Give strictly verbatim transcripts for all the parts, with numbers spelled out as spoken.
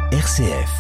R C F.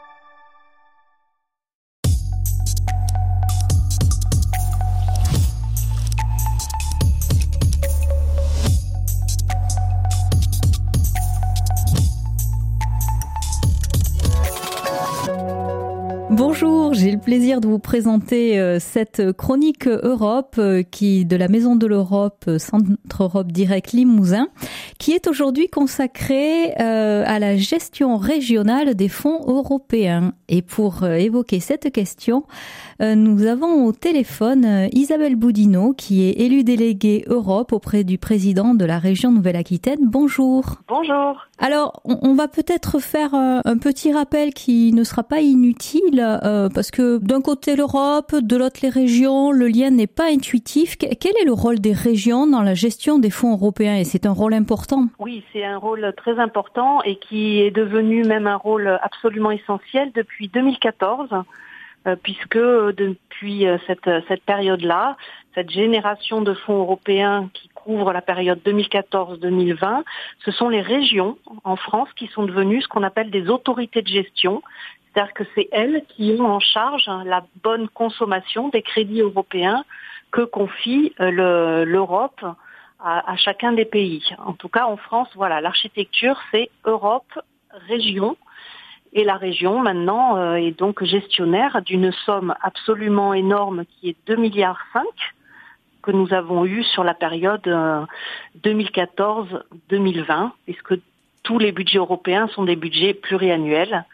Bonjour, j'ai le plaisir de vous présenter euh, cette chronique Europe euh, qui de la Maison de l'Europe, euh, Centre Europe Direct Limousin, qui est aujourd'hui consacrée euh, à la gestion régionale des fonds européens. Et pour euh, évoquer cette question, euh, nous avons au téléphone euh, Isabelle Boudinot, qui est élue déléguée Europe auprès du président de la région Nouvelle-Aquitaine. Bonjour. Bonjour. Alors, on, on va peut-être faire euh, un petit rappel qui ne sera pas inutile. Euh, parce que d'un côté l'Europe, de l'autre les régions, le lien n'est pas intuitif. Quel est le rôle des régions dans la gestion des fonds européens? Et c'est un rôle important. Oui, c'est un rôle très important et qui est devenu même un rôle absolument essentiel depuis deux mille quatorze, euh, puisque depuis cette, cette période-là, cette génération de fonds européens qui couvre la période deux mille quatorze deux mille vingt, ce sont les régions en France qui sont devenues ce qu'on appelle des autorités de gestion. C'est-à-dire que c'est elles qui ont en charge la bonne consommation des crédits européens que confie le, l'Europe à, à chacun des pays. En tout cas, en France, voilà, l'architecture, c'est Europe, région. Et la région, maintenant, euh, est donc gestionnaire d'une somme absolument énorme qui est deux virgule cinq milliards que nous avons eu sur la période euh, deux mille quatorze deux mille vingt, puisque tous les budgets européens sont des budgets pluriannuels.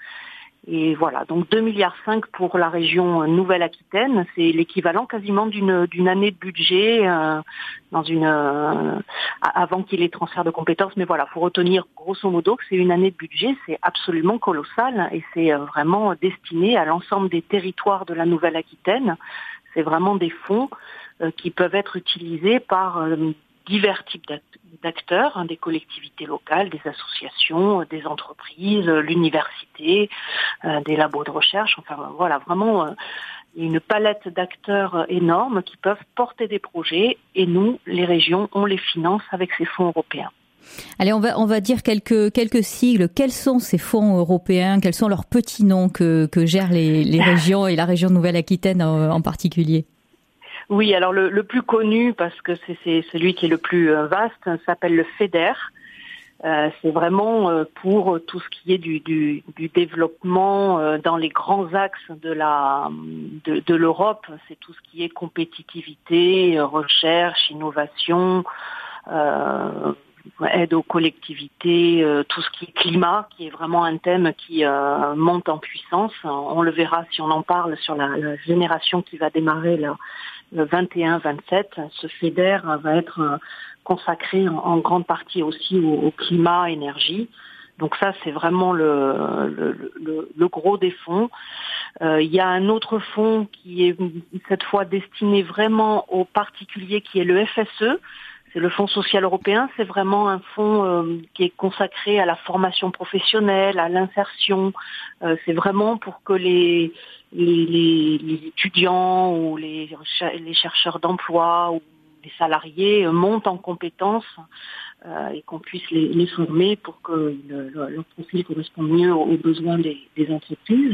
Et voilà, donc deux virgule cinq milliards pour la région Nouvelle-Aquitaine, c'est l'équivalent quasiment d'une, d'une année de budget euh, dans une euh, avant qu'il y ait les transferts de compétences. Mais voilà, faut retenir grosso modo que c'est une année de budget, c'est absolument colossal et c'est euh, vraiment destiné à l'ensemble des territoires de la Nouvelle-Aquitaine. C'est vraiment des fonds euh, qui peuvent être utilisés par euh, divers types d'acteurs, hein, des collectivités locales, des associations, des entreprises, l'université, euh, des labos de recherche, enfin voilà, vraiment euh, une palette d'acteurs énormes qui peuvent porter des projets et nous, les régions, on les finance avec ces fonds européens. Allez, on va on va dire quelques quelques sigles. Quels sont ces fonds européens? Quels sont leurs petits noms que que gèrent les les régions et la région Nouvelle-Aquitaine en, en particulier? Oui, alors le, le plus connu, parce que c'est, c'est celui qui est le plus vaste, s'appelle le FEDER. Euh, c'est vraiment euh, pour tout ce qui est du, du, du développement euh, dans les grands axes de la de, de l'Europe. C'est tout ce qui est compétitivité, recherche, innovation, euh, aide aux collectivités, euh, tout ce qui est climat, qui est vraiment un thème qui euh, monte en puissance. On le verra si on en parle sur la, la génération qui va démarrer là. Le vingt et un vingt-sept, ce FEDER va être consacré en grande partie aussi au, au climat, énergie. Donc ça, c'est vraiment le, le, le, le gros des fonds. Euh, il y a un autre fonds qui est cette fois destiné vraiment aux particuliers, qui est le F S E. C'est le Fonds social européen. C'est vraiment un fonds euh, qui est consacré à la formation professionnelle, à l'insertion. Euh, c'est vraiment pour que les Les, les, les étudiants ou les, les chercheurs d'emploi ou les salariés montent en compétences euh, et qu'on puisse les, les former pour que le, le, leur profil corresponde mieux aux besoins des, des entreprises.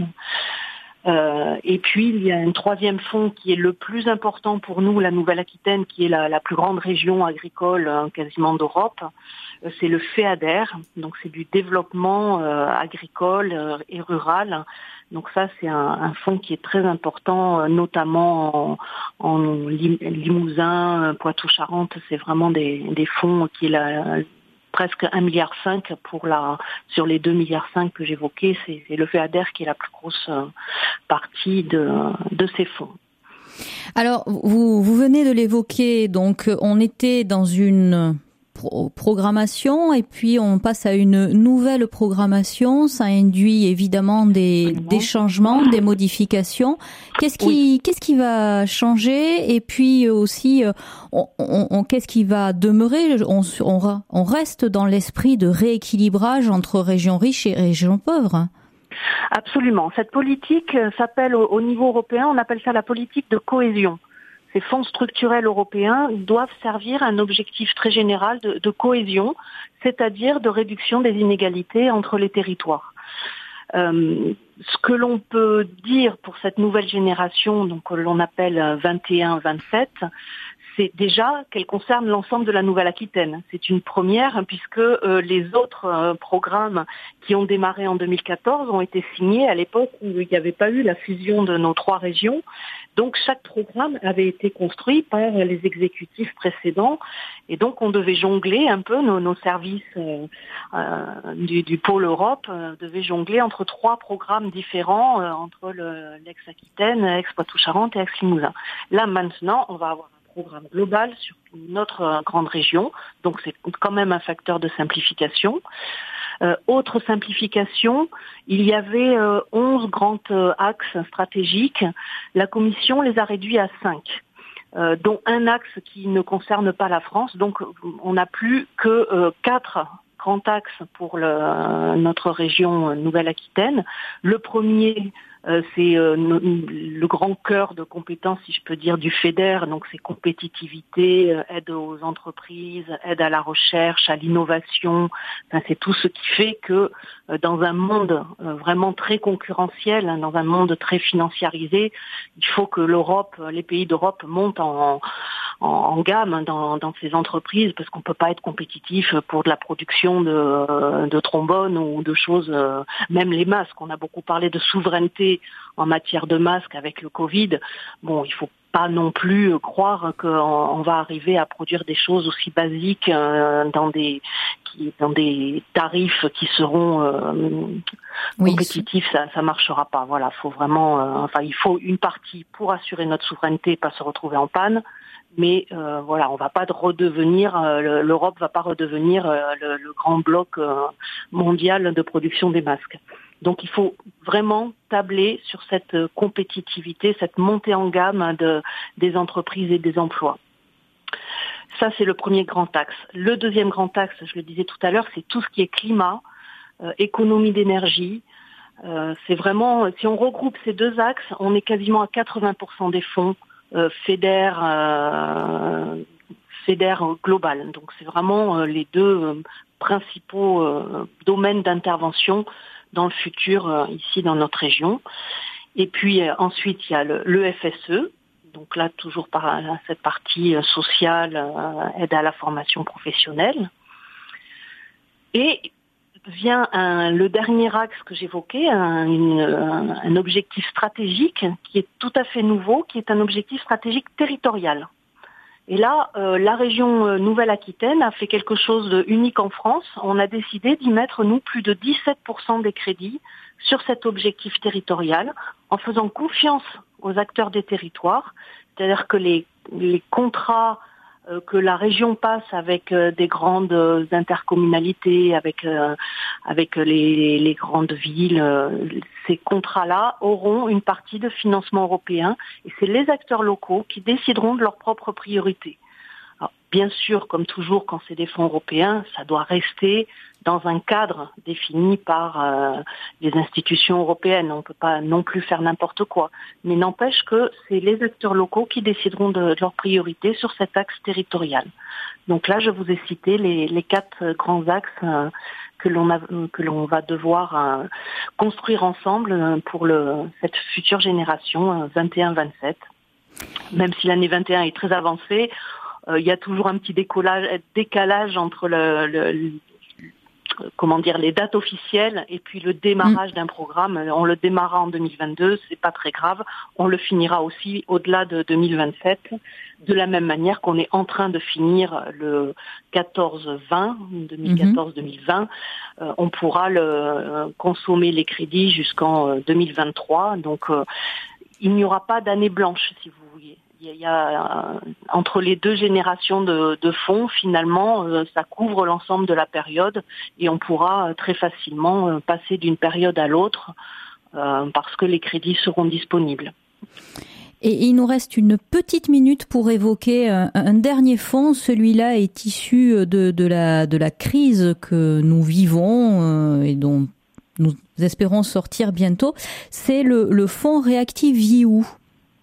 Euh, et puis il y a un troisième fonds qui est le plus important pour nous, la Nouvelle-Aquitaine, qui est la, la plus grande région agricole hein, quasiment d'Europe. Euh, c'est le FEADER, donc c'est du développement euh, agricole euh, et rural. Donc ça, c'est un, un fonds qui est très important, euh, notamment en, en Limousin, Poitou-Charentes. C'est vraiment des, des fonds qui est la, presque un virgule cinq milliard pour la sur les deux virgule cinq milliards que j'évoquais. C'est, c'est le FEADER qui est la plus grosse euh, partie de, de ces fonds. Alors, vous, vous venez de l'évoquer, donc on était dans une pro- programmation et puis on passe à une nouvelle programmation. Ça induit évidemment des, des changements, des modifications. Qu'est-ce qui, oui. qu'est-ce qui va changer? Et puis aussi, on, on, on, qu'est-ce qui va demeurer? on, on, on reste dans l'esprit de rééquilibrage entre régions riches et régions pauvres. Absolument. Cette politique s'appelle au niveau européen, on appelle ça la politique de cohésion. Ces fonds structurels européens doivent servir à un objectif très général de, de cohésion, c'est-à-dire de réduction des inégalités entre les territoires. Euh, ce que l'on peut dire pour cette nouvelle génération, donc que l'on appelle vingt et un vingt-sept, c'est déjà qu'elle concerne l'ensemble de la Nouvelle-Aquitaine. C'est une première puisque euh, les autres euh, programmes qui ont démarré en deux mille quatorze ont été signés à l'époque où il n'y avait pas eu la fusion de nos trois régions. Donc chaque programme avait été construit par les exécutifs précédents et donc on devait jongler un peu, nos, nos services euh, euh, du, du pôle Europe euh, devaient jongler entre trois programmes différents, euh, entre le, l'ex-Aquitaine, Aix-Poitou-Charentes et Aix-Limousin. Là maintenant, on va avoir programme global sur notre euh, grande région, donc c'est quand même un facteur de simplification. Euh, autre simplification, il y avait euh, onze grands euh, axes stratégiques. La Commission les a réduits à cinq, euh, dont un axe qui ne concerne pas la France. Donc on n'a plus que euh, quatre grands axes pour le, notre région Nouvelle-Aquitaine. Le premier, Euh, c'est euh, le grand cœur de compétences, si je peux dire, du FEDER. Donc c'est compétitivité, euh, aide aux entreprises, aide à la recherche, à l'innovation. Enfin, c'est tout ce qui fait que euh, dans un monde euh, vraiment très concurrentiel, hein, dans un monde très financiarisé, il faut que l'Europe, les pays d'Europe montent en, en, en gamme dans, dans ces entreprises, parce qu'on peut pas être compétitif pour de la production de, de trombones ou de choses, euh, même les masques. On a beaucoup parlé de souveraineté en matière de masques avec le Covid. Bon, il faut pas non plus croire qu'on va arriver à produire des choses aussi basiques euh, dans des qui, dans des tarifs qui seront euh, oui, compétitifs. Ça, ça marchera pas. Voilà, faut vraiment. Euh, enfin, il faut une partie pour assurer notre souveraineté, pas se retrouver en panne. Mais euh, voilà, on va pas redevenir, euh, l'Europe va pas redevenir euh, le, le grand bloc euh, mondial de production des masques. Donc il faut vraiment tabler sur cette compétitivité, cette montée en gamme de, des entreprises et des emplois. Ça, c'est le premier grand axe. Le deuxième grand axe, je le disais tout à l'heure, c'est tout ce qui est climat, euh, économie d'énergie. Euh, c'est vraiment, si on regroupe ces deux axes, on est quasiment à quatre-vingts pour cent des fonds euh, FEDER, euh, FEDER global. Donc c'est vraiment euh, les deux euh, principaux euh, domaines d'intervention dans le futur, euh, ici dans notre région. Et puis euh, ensuite, il y a le, le F S E, donc là toujours par cette partie euh, sociale, euh, aide à la formation professionnelle. Et vient un, le dernier axe que j'évoquais, un, une, un, un objectif stratégique qui est tout à fait nouveau, qui est un objectif stratégique territorial. Et là, euh, la région Nouvelle-Aquitaine a fait quelque chose d'unique en France. On a décidé d'y mettre, nous, plus de dix-sept pour cent des crédits sur cet objectif territorial, en faisant confiance aux acteurs des territoires. C'est-à-dire que les, les contrats euh, que la région passe avec euh, des grandes euh, intercommunalités, avec, euh, avec les, les grandes villes, euh, ces contrats-là auront une partie de financement européen et c'est les acteurs locaux qui décideront de leurs propres priorités. Alors, bien sûr, comme toujours, quand c'est des fonds européens, ça doit rester dans un cadre défini par euh, les institutions européennes. On ne peut pas non plus faire n'importe quoi. Mais n'empêche que c'est les acteurs locaux qui décideront de, de leurs priorités sur cet axe territorial. Donc là, je vous ai cité les, les quatre grands axes euh, que l'on a, que l'on va devoir euh, construire ensemble euh, pour le, cette future génération euh, vingt et un vingt-sept. Même si l'année vingt et un est très avancée, euh, il y a toujours un petit décollage, décalage entre le, le, le comment dire, les dates officielles et puis le démarrage mmh. d'un programme. On le démarrera en deux mille vingt-deux, c'est pas très grave. On le finira aussi au-delà de deux mille vingt-sept, de la même manière qu'on est en train de finir le quatorze vingt, deux mille quatorze deux mille vingt. Mmh. Euh, on pourra le, euh, consommer les crédits jusqu'en euh, deux mille vingt-trois. Donc, euh, il n'y aura pas d'année blanche, si vous voulez. Il y a, euh, entre les deux générations de, de fonds, finalement, euh, ça couvre l'ensemble de la période et on pourra euh, très facilement euh, passer d'une période à l'autre euh, parce que les crédits seront disponibles. Et il nous reste une petite minute pour évoquer un, un dernier fonds. Celui-là est issu de, de, la, de la crise que nous vivons euh, et dont nous espérons sortir bientôt. C'est le, le fonds Reactive-E U.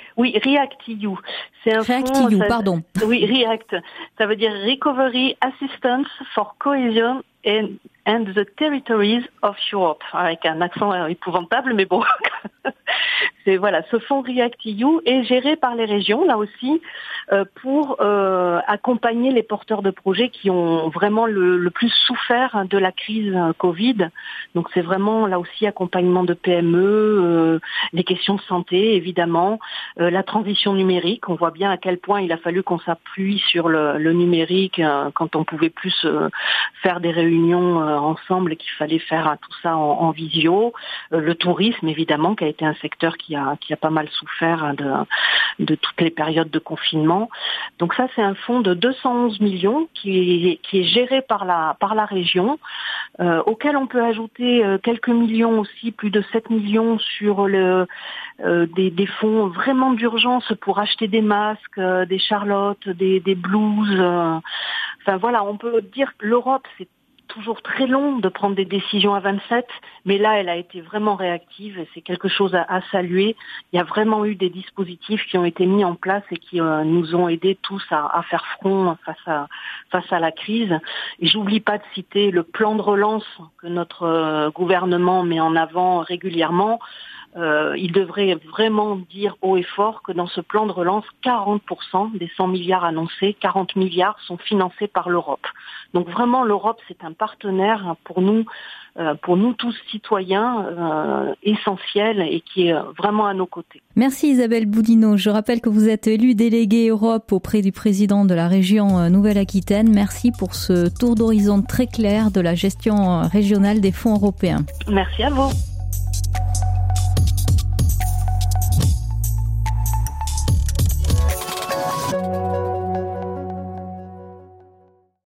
Oui, REACT-E U. C'est un REACT-E U, fonds, ça, pardon. Oui, REACT. Ça veut dire Recovery Assistance for Cohesion and, and the Territories of Europe. Avec un accent épouvantable, mais bon. C'est voilà, ce fonds REACT-E U est géré par les régions, là aussi, euh, pour euh, accompagner les porteurs de projets qui ont vraiment le, le plus souffert de la crise Covid. Donc c'est vraiment là aussi accompagnement de P M E, euh, les questions de santé évidemment, euh, la transition numérique. On voit bien à quel point il a fallu qu'on s'appuie sur le, le numérique euh, quand on pouvait plus euh, faire des réunions euh, ensemble et qu'il fallait faire euh, tout ça en, en visio. Euh, le tourisme évidemment qui a été un secteur qui a qui a pas mal souffert hein, de de toutes les périodes de confinement. Donc ça c'est un fonds de deux cent onze millions qui est qui est géré par la par la région, euh, auquel on peut ajouter euh, quelques millions aussi, plus de sept millions sur le euh, des, des fonds vraiment d'urgence pour acheter des masques, euh, des charlottes, des des blouses. Euh, enfin voilà, on peut dire que l'Europe c'est toujours très long de prendre des décisions à vingt-sept, mais là, elle a été vraiment réactive et c'est quelque chose à, à saluer. Il y a vraiment eu des dispositifs qui ont été mis en place et qui euh, nous ont aidés tous à, à faire front face à, face à la crise. Et j'oublie pas de citer le plan de relance que notre euh, gouvernement met en avant régulièrement. Euh, il devrait vraiment dire haut et fort que dans ce plan de relance, quarante pour cent des cent milliards annoncés, quarante milliards sont financés par l'Europe. Donc vraiment, l'Europe, c'est un partenaire pour nous, euh, pour nous tous citoyens, euh, essentiel et qui est vraiment à nos côtés. Merci Isabelle Boudinot. Je rappelle que vous êtes élue déléguée Europe auprès du président de la région Nouvelle-Aquitaine. Merci pour ce tour d'horizon très clair de la gestion régionale des fonds européens. Merci à vous.